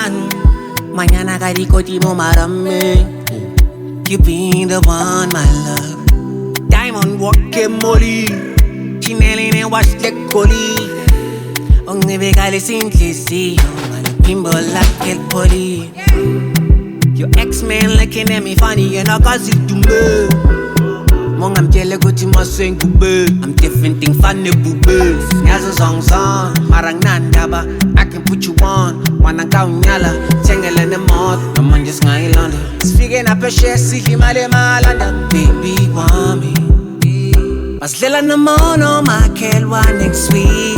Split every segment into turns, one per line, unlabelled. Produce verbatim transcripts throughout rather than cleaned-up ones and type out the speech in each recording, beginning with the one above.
man. Mañana karikoti mo marami. You being the one, my love. Diamond walking molly. Chinelli and wash the coli. Only vegale simplicity. Bimbo like el poli. Your ex-man looking at me funny and I cause it to me. Mong I'm jelly go to my sing bube. I'm different thing funny bube. Nyazo song song. Marang nandaba. I can put you on. Wanna go nyala. Tangle in the mouth. I'm on just my London. Speaking up a share. See him at the London. Baby want me. Mas lila na mono. My kid wanting sweet.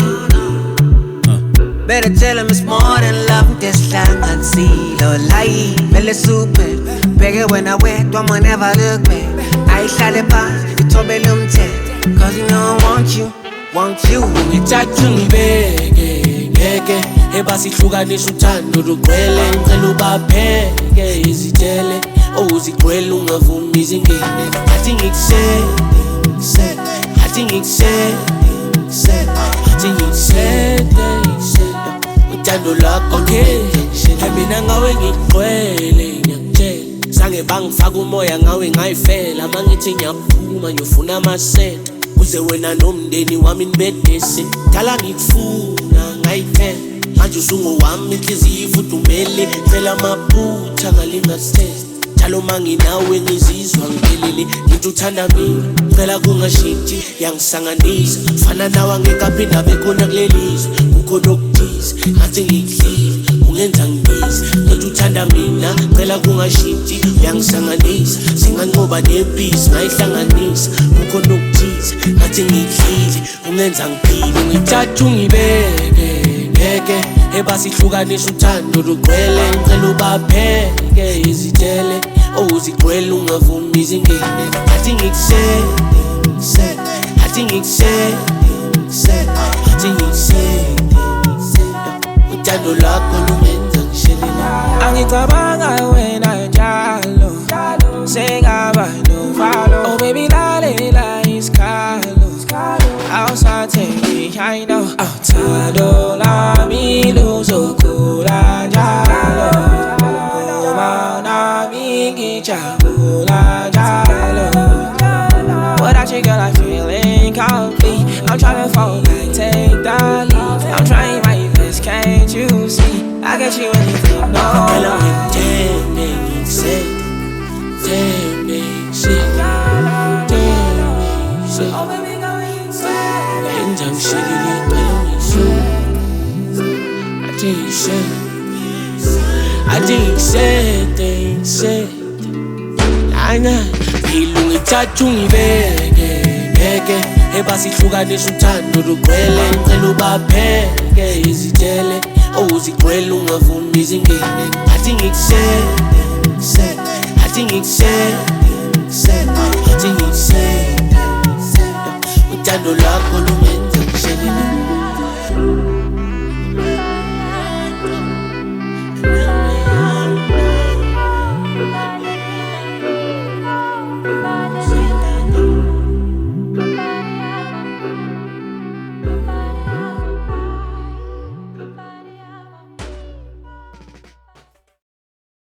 Better tell him it's more than love. This lang and see. Lo lie. Belle super. Bigger when I wear. Don't never look back. I shall pass, you told me them tell. Cause you know I want you, want you.
Ngithathu ngibeke, ngeke ebasihlukanisa uthando lugcwele ngicela ubapheke izitele owuzigcwele ungavumi izingene athi ngikusete ngikusete athi ngikusete ngikusete athi ngikusete ngikusete uthando lakho ngeke mina ngawe ngigcwele ngiyakutshela sange bangifaka umoya ngawe ngayifela mangithi ngiyaphuma ngiyofuna amasenta kuze wena nomndeni wami nibedese dala ngikufuna ngayithela manje usungowami inhliziyo ifudumele phela amaphutha ngalingasithethe njalo manginawe ngizizwa ngiphelele ngithi uthanda mina phela kungashintshi yangisanganisa fana nawe angekaphinda bekhona kulelizwe kukhona okuthize ngathi ngikuhlile ungenza ngibize ngithi uthanda mina phela kungashintshi yangisanganisa singanqoba nepisi ngayihlanganisa kukhona okuthize ngathi ngikuhlile ungenza ngiphile ngithatha ungibeke ngeke ebasihlukanisa uthando lugcwele ngicela ubapheke izitele owuzigcwele ungavumi izingene athi ngikusete ngikusete athi ngikusete ngikusete athi ngikusete uthando lakho lungenza ngishelela
angicabanga wena njalo sengaba novalo oh baby lalela isikhalo awusathengi I know awuthando lami luzokhula njalo uma nami ngijabula njalo without you girl I feel incomplete I'm trying to fall back take the lead I'm trying my best can't you see I get you anything no
Girl I'm damn it sick damn it sick damn it sick I'm shitty, but I'm I think you said, I think you said, they said, I know. Ngithathu ngibeke, ngeke ebasihlukanisa uthando lugcwele ngicela ubapheke izitele owuzigcwele ungavumi izingene athi ngikusete ngikusete athi ngikusete ngikusete athi ngikusete uthando lakho lungenza ngishelela